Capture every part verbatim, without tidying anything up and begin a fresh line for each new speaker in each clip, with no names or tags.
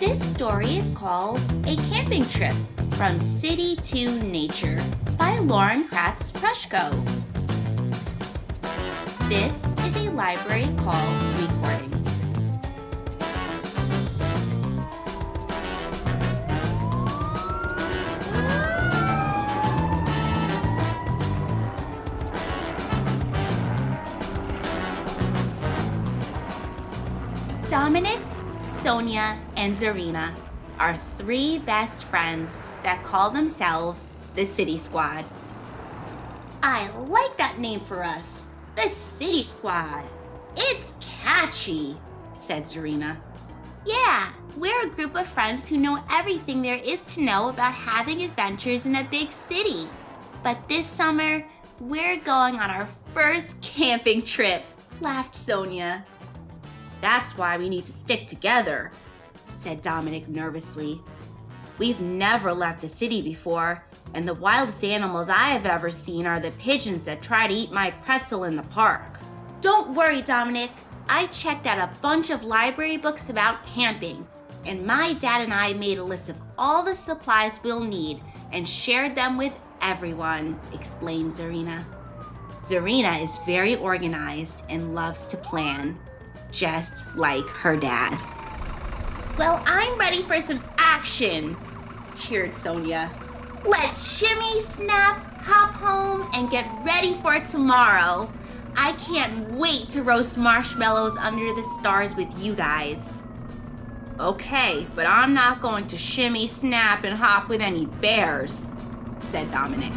This story is called A Camping Trip from City to Nature by Lauren Kratz Prushko. This is a Library Call recording. Dominic, Sonia, and Zarina are three best friends that call themselves the City Squad. I like that name for us, the City Squad. It's catchy, said Zarina. Yeah, we're a group of friends who know everything there is to know about having adventures in a big city. But this summer, we're going on our first camping trip, laughed Sonia. That's why we need to stick together, said Dominic nervously. We've never left the city before, and the wildest animals I have ever seen are the pigeons that try to eat my pretzel in the park. Don't worry, Dominic. I checked out a bunch of library books about camping, and my dad and I made a list of all the supplies we'll need and shared them with everyone, explained Zarina. Zarina is very organized and loves to plan, just like her dad. Well, I'm ready for some action, cheered Sonia. Let's shimmy, snap, hop home, and get ready for tomorrow. I can't wait to roast marshmallows under the stars with you guys. Okay, but I'm not going to shimmy, snap, and hop with any bears, said Dominic.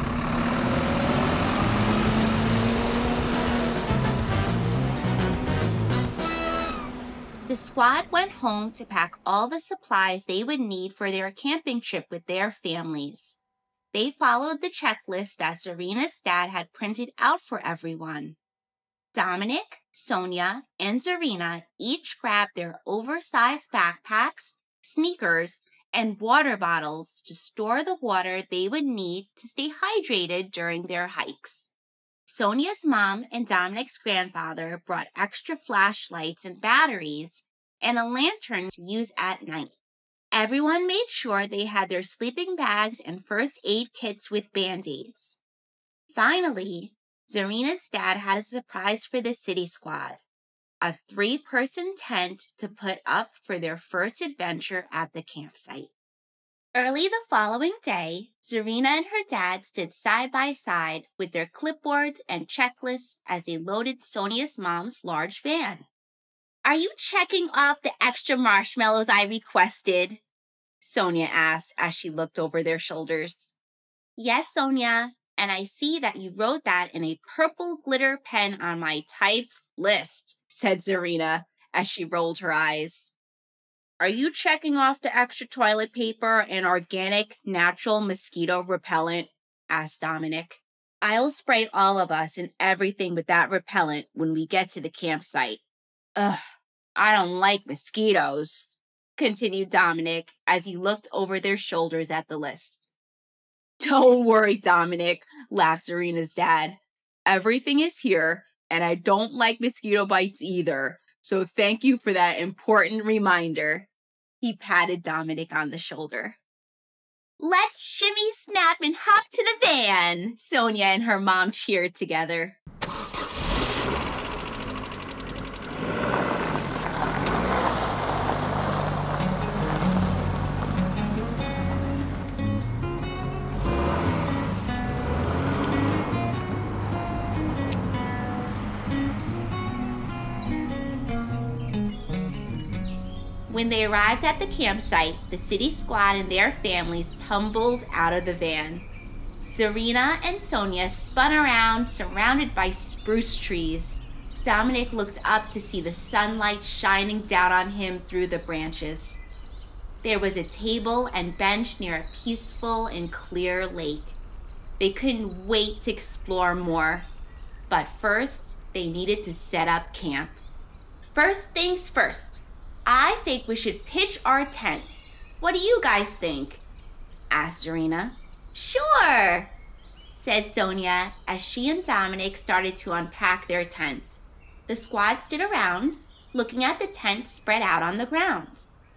The squad went home to pack all the supplies they would need for their camping trip with their families. They followed the checklist that Zarina's dad had printed out for everyone. Dominic, Sonia, and Zarina each grabbed their oversized backpacks, sneakers, and water bottles to store the water they would need to stay hydrated during their hikes. Sonia's mom and Dominic's grandfather brought extra flashlights and batteries and a lantern to use at night. Everyone made sure they had their sleeping bags and first aid kits with Band-Aids. Finally, Zarina's dad had a surprise for the City Squad, a three-person tent to put up for their first adventure at the campsite. Early the following day, Zarina and her dad stood side by side with their clipboards and checklists as they loaded Sonia's mom's large van. Are you checking off the extra marshmallows I requested? Sonia asked as she looked over their shoulders. Yes, Sonia, and I see that you wrote that in a purple glitter pen on my typed list, said Zarina as she rolled her eyes. Are you checking off the extra toilet paper and organic, natural mosquito repellent? Asked Dominic. I'll spray all of us and everything with that repellent when we get to the campsite. Ugh, I don't like mosquitoes, continued Dominic as he looked over their shoulders at the list. Don't worry, Dominic, laughed Zarina's dad. Everything is here, and I don't like mosquito bites either. So thank you for that important reminder. He patted Dominic on the shoulder. Let's shimmy, snap, and hop to the van, Sonia and her mom cheered together. When they arrived at the campsite, the City Squad and their families tumbled out of the van. Zarina and Sonia spun around, surrounded by spruce trees. Dominic looked up to see the sunlight shining down on him through the branches. There was a table and bench near a peaceful and clear lake. They couldn't wait to explore more. But first, they needed to set up camp. First things first. I think we should pitch our tent. What do you guys think? Asked Zarina. Sure, said Sonia as she and Dominic started to unpack their tents. The squad stood around, looking at the tent spread out on the ground.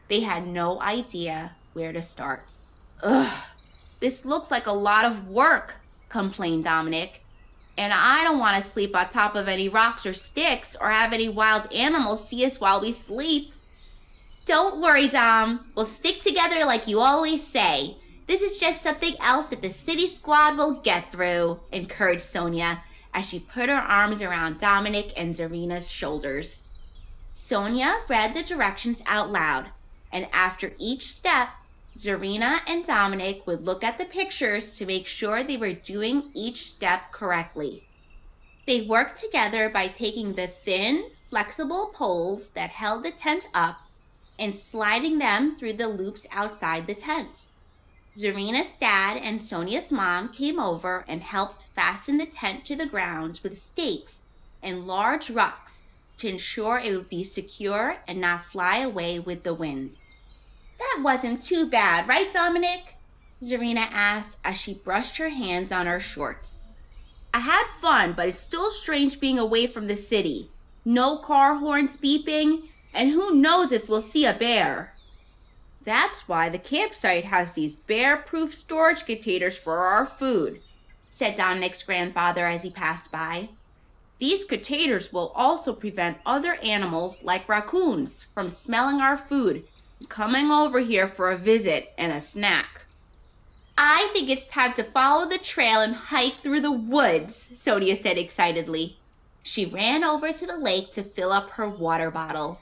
They had no idea where to start. Ugh, this looks like a lot of work, complained Dominic. And I don't want to sleep on top of any rocks or sticks or have any wild animals see us while we sleep. Don't worry, Dom. We'll stick together like you always say. This is just something else that the city squad will get through, encouraged Sonia as she put her arms around Dominic and Zarina's shoulders. Sonia read the directions out loud, and after each step, Zarina and Dominic would look at the pictures to make sure they were doing each step correctly. They worked together by taking the thin, flexible poles that held the tent up and sliding them through the loops outside the tent. Zarina's dad and Sonia's mom came over and helped fasten the tent to the ground with stakes and large rocks to ensure it would be secure and not fly away with the wind. That wasn't too bad, right, Dominic? Zarina asked as she brushed her hands on her shorts. I had fun, but it's still strange being away from the city. No car horns beeping, and who knows if we'll see a bear. That's why the campsite has these bear-proof storage containers for our food, said Dominic's grandfather as he passed by. These containers will also prevent other animals like raccoons from smelling our food and coming over here for a visit and a snack. I think it's time to follow the trail and hike through the woods, Sonia said excitedly. She ran over to the lake to fill up her water bottle.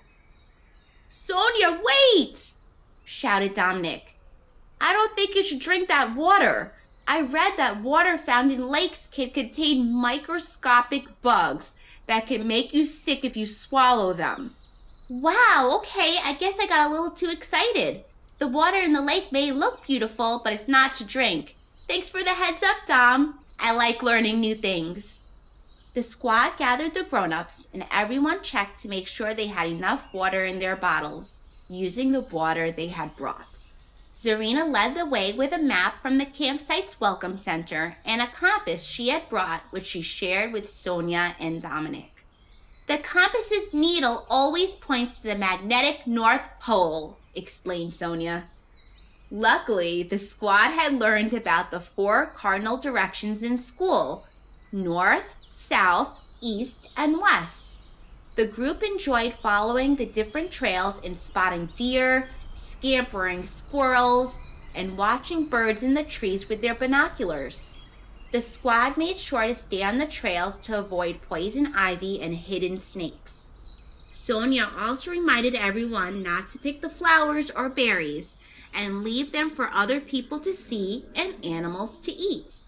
Sonia, wait! Shouted Dominic. I don't think you should drink that water. I read that water found in lakes can contain microscopic bugs that can make you sick if you swallow them. Wow, okay, I guess I got a little too excited. The water in the lake may look beautiful, but it's not to drink. Thanks for the heads up, Dom. I like learning new things. The squad gathered the grown-ups and everyone checked to make sure they had enough water in their bottles, using the water they had brought. Zarina led the way with a map from the campsite's welcome center and a compass she had brought, which she shared with Sonia and Dominic. The compass's needle always points to the magnetic North Pole, explained Sonia. Luckily, the squad had learned about the four cardinal directions in school: north, south, east, and west. The group enjoyed following the different trails and spotting deer, scampering squirrels, and watching birds in the trees with their binoculars. The squad made sure to stay on the trails to avoid poison ivy and hidden snakes. Sonia also reminded everyone not to pick the flowers or berries and leave them for other people to see and animals to eat.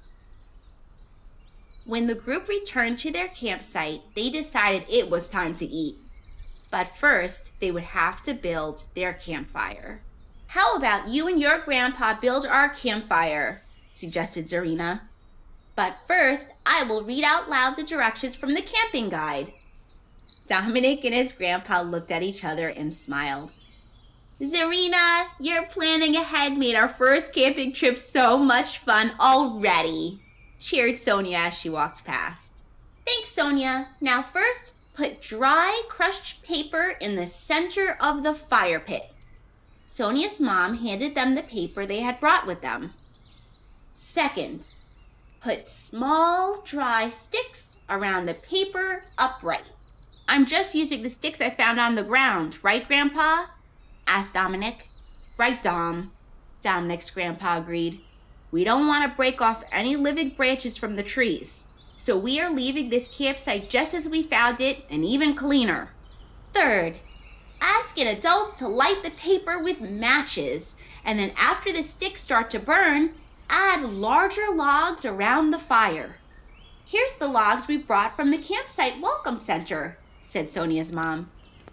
When the group returned to their campsite, they decided it was time to eat. But first, they would have to build their campfire. How about you and your grandpa build our campfire? Suggested Zarina. But first, I will read out loud the directions from the camping guide. Dominic and his grandpa looked at each other and smiled. Zarina, your planning ahead made our first camping trip so much fun already, cheered Sonia as she walked past. Thanks, Sonia. Now first, put dry, crushed paper in the center of the fire pit. Sonia's mom handed them the paper they had brought with them. Second, put small, dry sticks around the paper upright. I'm just using the sticks I found on the ground, right, Grandpa? Asked Dominic. Right, Dom, Dominic's grandpa agreed. We don't want to break off any living branches from the trees, so we are leaving this campsite just as we found it and even cleaner. Third, ask an adult to light the paper with matches, and then after the sticks start to burn, add larger logs around the fire. Here's the logs we brought from the campsite welcome center, said Sonia's mom.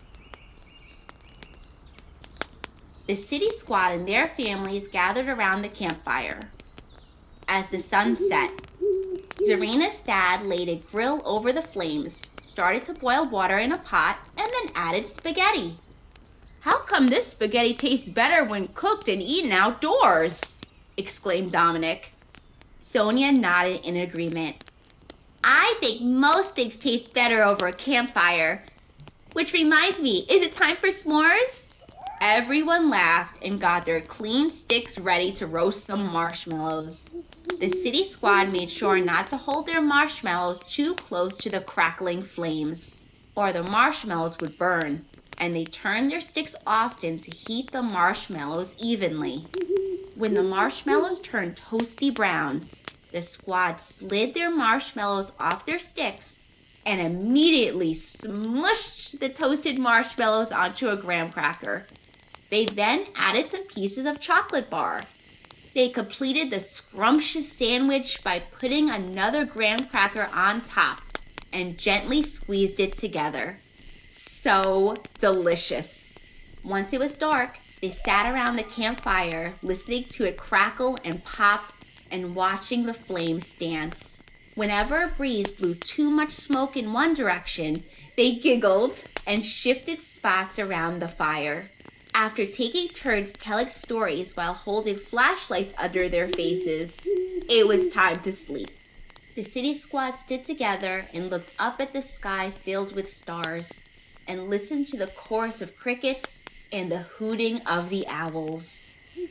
The city squad and their families gathered around the campfire. As the sun set, Zarina's dad laid a grill over the flames, started to boil water in a pot, and then added spaghetti. How come this spaghetti tastes better when cooked and eaten outdoors? Exclaimed Dominic. Sonia nodded in agreement. I think most things taste better over a campfire. Which reminds me, is it time for s'mores? Everyone laughed and got their clean sticks ready to roast some marshmallows. The city squad made sure not to hold their marshmallows too close to the crackling flames, or the marshmallows would burn, and they turned their sticks often to heat the marshmallows evenly. When the marshmallows turned toasty brown, the squad slid their marshmallows off their sticks and immediately smushed the toasted marshmallows onto a graham cracker. They then added some pieces of chocolate bar. They completed the scrumptious sandwich by putting another graham cracker on top and gently squeezed it together. So delicious. Once it was dark, they sat around the campfire, listening to it crackle and pop and watching the flames dance. Whenever a breeze blew too much smoke in one direction, they giggled and shifted spots around the fire. After taking turns telling stories while holding flashlights under their faces, it was time to sleep. The city squad stood together and looked up at the sky filled with stars and listened to the chorus of crickets and the hooting of the owls.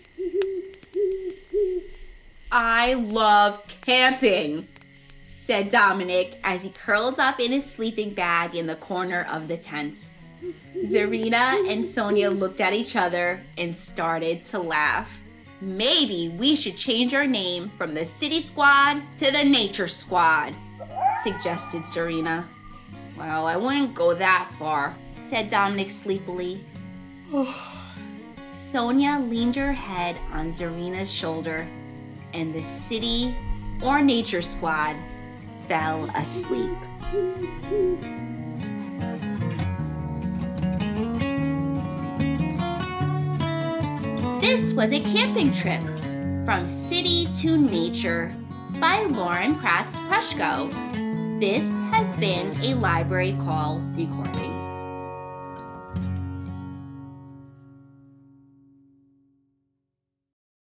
"I love camping," said Dominic as he curled up in his sleeping bag in the corner of the tent. Zarina and Sonia looked at each other and started to laugh. "Maybe we should change our name from the City Squad to the Nature Squad," suggested Zarina. "Well, I wouldn't go that far," said Dominic sleepily. Sonia leaned her head on Zarina's shoulder, and the City or Nature Squad fell asleep. This was a camping trip from City to Nature by Lauren Kratz Prushko. This has been a Library Call recording.